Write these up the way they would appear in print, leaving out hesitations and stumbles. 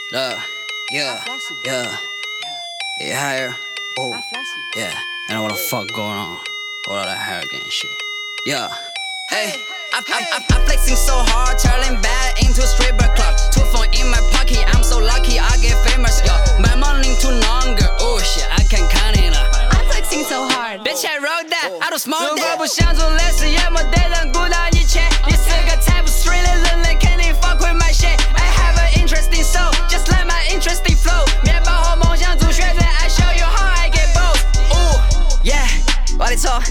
Yeah, yeah, higher. Oh, yeah. I know what the fuck going on. All that hurricane shit. Yeah. Hey, I'm flexing so hard, turning bad into a stripper club. 2 phone in my pocket, I'm so lucky I get famous. Yo, my money too longer. Oh shit, I can't count it up. I'm flexing so hard. Bitch, I wrote that, I don't smoke that. 如果不想做类似夜幕对等孤岛以前，你是个 type of street 人类肯定 fuck with my shit. I have an interesting soul, just like my interesting flow. 面包和梦想组学对 I show you how I get both. Ooh, yeah, what it's all.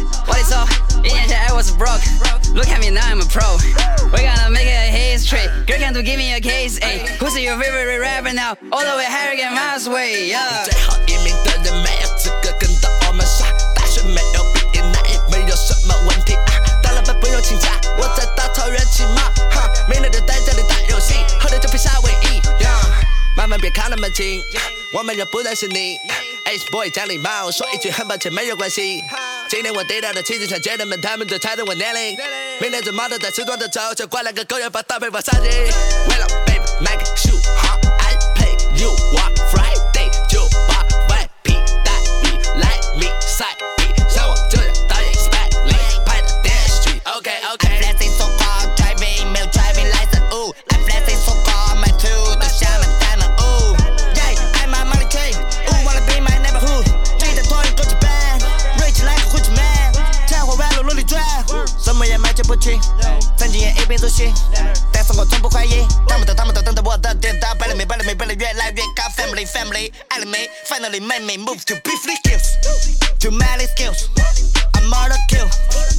1年前I was broke, look at me now I'm a pro. We're gonna make it a history. Girl, can you give me a case? Ay, who's your favorite rapper now? All the way Harrigan Miles way, yeah. 最后一名的人没有资格跟到我们耍，大学没有毕业那也没有什么问题啊。大老板不用请假，我在大草原骑马，哈，明天就在这里打游戏，后天就飞夏威夷。麻烦别看那么近，我们又不认识你。H boy 讲礼貌，说一句很抱歉没有关系。今天我低调的气质想见他们，他们就猜着我年龄。明天这毛头在吃端的走，就挂两个狗眼把大背发杀鸡。为了 baby Nike shoe 好 I play you are Friday 酒吧外皮带你来比赛比，像我这样导演 Spike 拍的电视剧。OK I'm flexing so hard, driving 没有 driving license. Ooh, I'm flexing so hard, my two 都像满单了。Ooh, yeah, I'm a money king. Ooh, wanna be my neighborhood. 记得拖人过几班 ，rich like a rich man. 在火外路里转，什么也买接不起，曾经也一贫如洗，但是我从不怀疑，他们都等着我的跌倒，摆了没，越来越高。Family， 爱了没 ？Finally made me move to beef skills, to manly skills. I'm all the kill.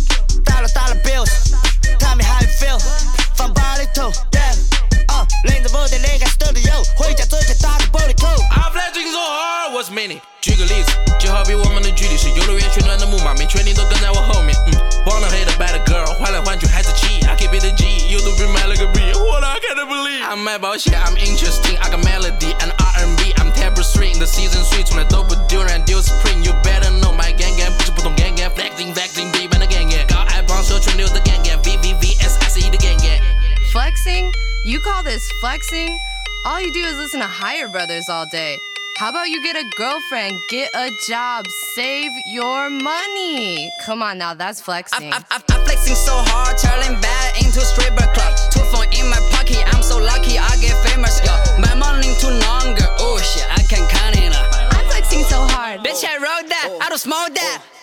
Dollar bills, tell me how you feel. From body to yeah. 领着我的离开 studio， 回家直接打个玻璃扣。 I'm flexing so hard, what's meaning？ 举个例子，就好比我们的距离是游乐园旋转的木马，没确定都跟在我后面。忘了黑的 bad girl， 换来换去还是气 I keep it a G, you do be mad like a bee. What I can't believe？ I'm 卖保险 I'm interesting, I got melody and R&B. I'm tapestry, the season 3从来都不丢人丢 spring. You better know my gang 不是普通 gang flexing 地板的 gang 高矮胖瘦全流的 gang VVVSICE 的 gang Flexing? You call this flexing? All you do is listen to Higher Brothers all day. How about you get a girlfriend, get a job, save your money? Come on now, that's flexing. I'm flexing so hard, turning bad into a stripper club. 2 phone in my pocket, I'm so lucky I get famous. Yo, my money too longer. Oh shit, I can't count it up. I'm flexing so hard. Bitch, I wrote that, I don't smoke that.